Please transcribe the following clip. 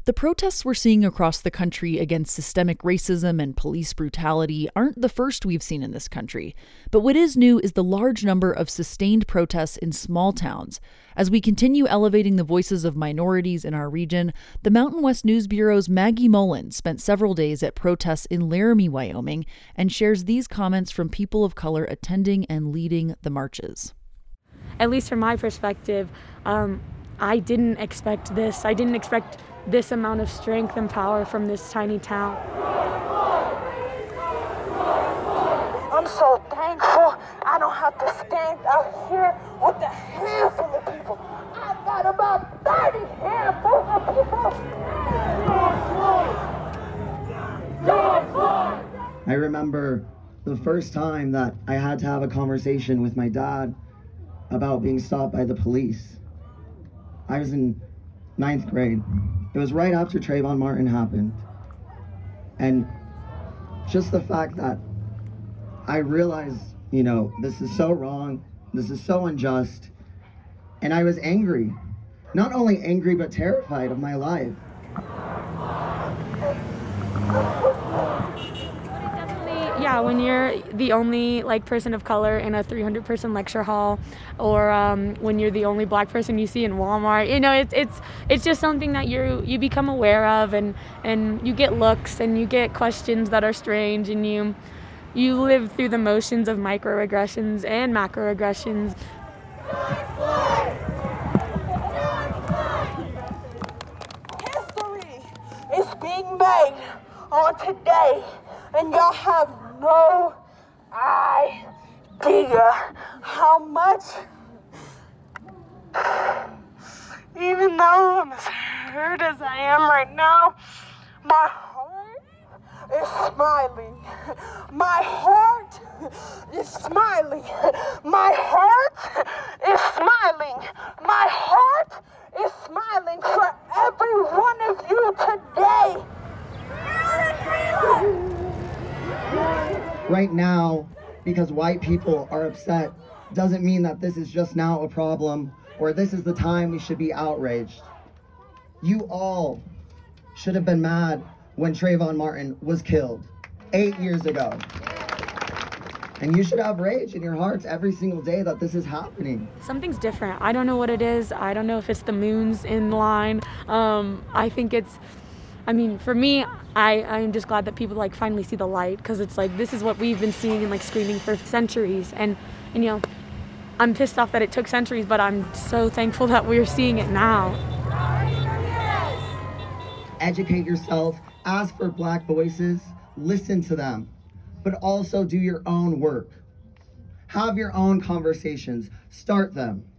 The protests we're seeing across the country against systemic racism and police brutality aren't the first we've seen in this country. But what is new is the large number of sustained protests in small towns. As we continue elevating the voices of minorities in our region, the Mountain West News Bureau's Maggie Mullen spent several days at protests in Laramie, Wyoming, and shares these comments from people of color attending and leading the marches. At least from my perspective, I didn't expect this. I didn't expect this amount of strength and power from this tiny town. I'm so thankful I don't have to stand out here with a handful of people. I got about 30 handfuls of people. I remember the first time that I had to have a conversation with my dad about being stopped by the police. I was in 9th grade. It was right after Trayvon Martin happened. And just the fact that I realized, this is so wrong, this is so unjust. And I was angry. Not only angry, but terrified of my life. Yeah, when you're the only person of color in a 300-person lecture hall, or when you're the only black person you see in Walmart, it's just something that you become aware of, and you get looks and you get questions that are strange, and you live through the motions of microaggressions and macroaggressions. History is being made on today, and y'all have no idea how much, even though I'm as hurt as I am right now, my heart is smiling. My heart is smiling. My heart is smiling. My heart is smiling for every one of you today. Right now, because white people are upset, doesn't mean that this is just now a problem or this is the time we should be outraged. You all should have been mad when Trayvon Martin was killed 8 years ago. And you should have rage in your hearts every single day that this is happening. Something's different. I don't know what it is. I don't know if it's the moons in line. I think for me, I'm just glad that people finally see the light, because it's this is what we've been seeing and screaming for centuries. And I'm pissed off that it took centuries, but I'm so thankful that we're seeing it now. Educate yourself, ask for black voices, listen to them, but also do your own work. Have your own conversations, start them.